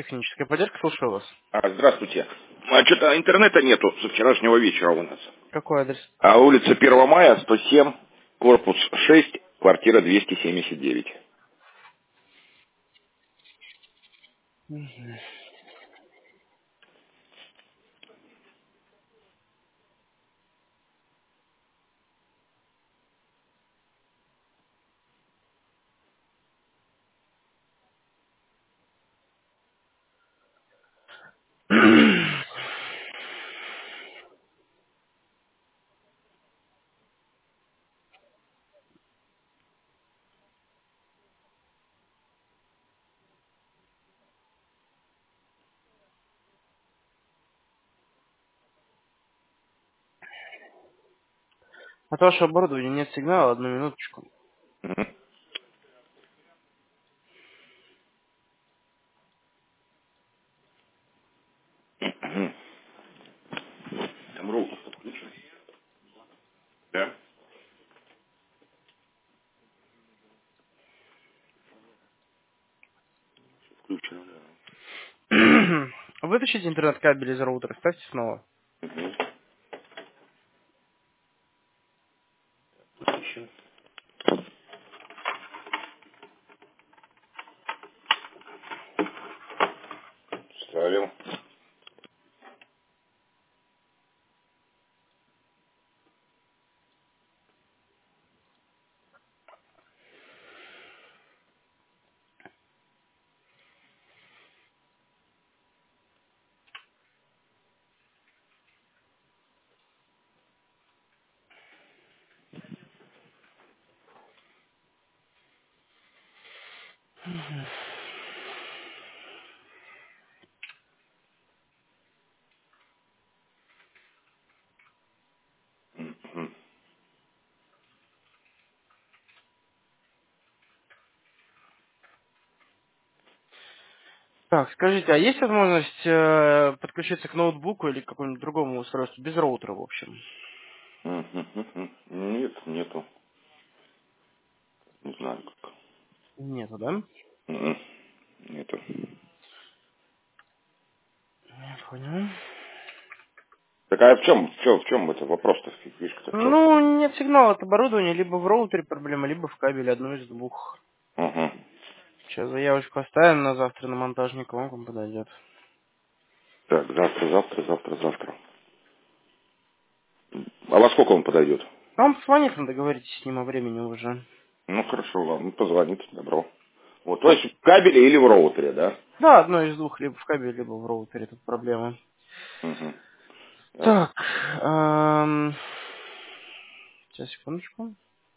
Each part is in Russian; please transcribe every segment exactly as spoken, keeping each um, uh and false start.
Техническая поддержка, слушаю вас. А, здравствуйте. А что-то интернета нету со вчерашнего вечера у нас. Какой адрес? А улица первого мая, сто семь, корпус шесть, квартира двести семьдесят девять. От вашего оборудования нет сигнала, одну минуточку. Мгм. Мгм. Там роутер подключен. Да? Включен, да. Вытащите интернет-кабель из роутера, ставьте снова. Мгм. Включен. Ставил. Мгм. Так, скажите, а есть возможность э, подключиться к ноутбуку или к какому-нибудь другому устройству без роутера, в общем? Мгм. Мгм. Нет, нету. Не знаю как. Нету, да? Мгм. Нету. Я понял. Так а в чем, в чем, в чем это вопрос-то? Фишка-то в чем? Ну, нет сигнала от оборудования, либо в роутере проблема, либо в кабеле, одно из двух. Угу. Сейчас заявочку оставим на завтра на монтажника, он к вам подойдет. Так, завтра, завтра, завтра, завтра. А во сколько он подойдет? А он позвонит, вы договоритесь с ним о времени уже. Ну, хорошо, ладно, позвонит, добро. Вот, то есть в кабеле или в роутере, да? Да, одно из двух, либо в кабеле, либо в роутере, тут проблема. Угу. Ясно. Так, эм, сейчас, секундочку.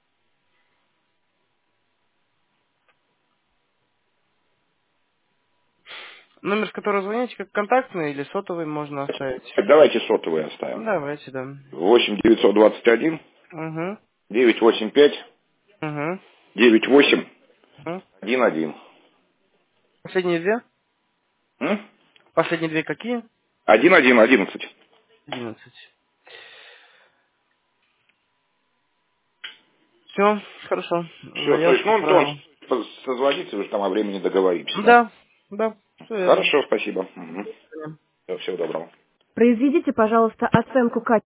Номер, с которого звоните, как контактный или сотовый можно оставить? Давайте сотовый оставим. Давайте, да. восемь девятьсот двадцать один Угу, девятьсот восемьдесят пять угу, девяносто восемь угу. один один. Последние две? М? Последние две какие? один один одиннадцать. Одиннадцать. Все, хорошо. Все, то есть, Заявочку ну, он, то отправил. он созвонится, уже там о времени договоримся, да? Да, да, все верно. Хорошо, спасибо. Угу. Всего доброго. Произведите, пожалуйста, оценку качества.